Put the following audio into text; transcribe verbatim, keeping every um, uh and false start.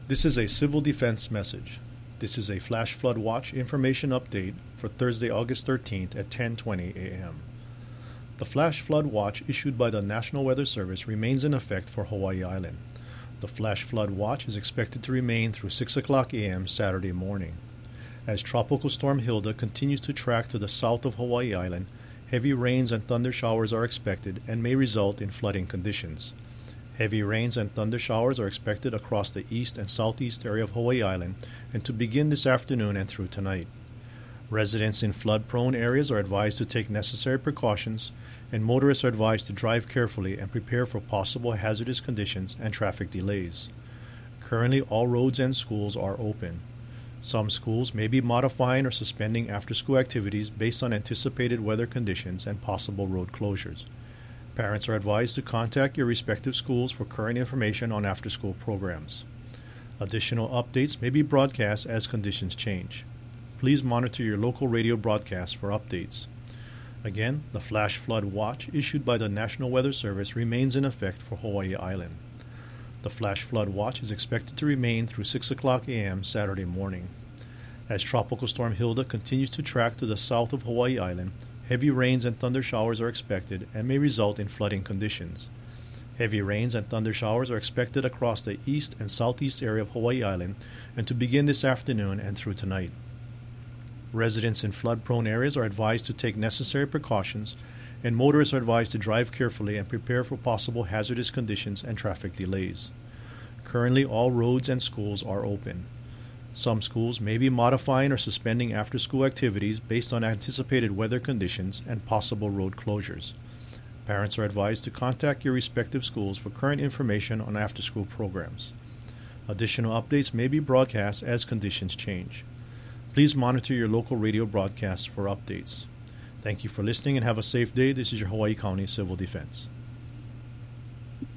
This is a civil defense message. This is a flash flood watch information update for Thursday, August thirteenth at ten twenty a.m. The flash flood watch issued by the National Weather Service remains in effect for Hawaii Island. The flash flood watch is expected to remain through six o'clock a.m. Saturday morning. As Tropical Storm Hilda continues to track to the south of Hawaii Island, heavy rains and thunder showers are expected and may result in flooding conditions. Heavy rains and thunder showers are expected across the east and southeast area of Hawaii Island and to begin this afternoon and through tonight. Residents in flood-prone areas are advised to take necessary precautions, and motorists are advised to drive carefully and prepare for possible hazardous conditions and traffic delays. Currently, all roads and schools are open. Some schools may be modifying or suspending after-school activities based on anticipated weather conditions and possible road closures. Parents are advised to contact your respective schools for current information on after-school programs. Additional updates may be broadcast as conditions change. Please monitor your local radio broadcast for updates. Again, the flash flood watch issued by the National Weather Service remains in effect for Hawaii Island. The flash flood watch is expected to remain through six o'clock a.m. Saturday morning. As Tropical Storm Hilda continues to track to the south of Hawaii Island, heavy rains and thunder showers are expected and may result in flooding conditions. Heavy rains and thunder showers are expected across the east and southeast area of Hawaii Island and to begin this afternoon and through tonight. Residents in flood-prone areas are advised to take necessary precautions, and motorists are advised to drive carefully and prepare for possible hazardous conditions and traffic delays. Currently, all roads and schools are open. Some schools may be modifying or suspending after-school activities based on anticipated weather conditions and possible road closures. Parents are advised to contact your respective schools for current information on after-school programs. Additional updates may be broadcast as conditions change. Please monitor your local radio broadcasts for updates. Thank you for listening and have a safe day. This is your Hawaii County Civil Defense.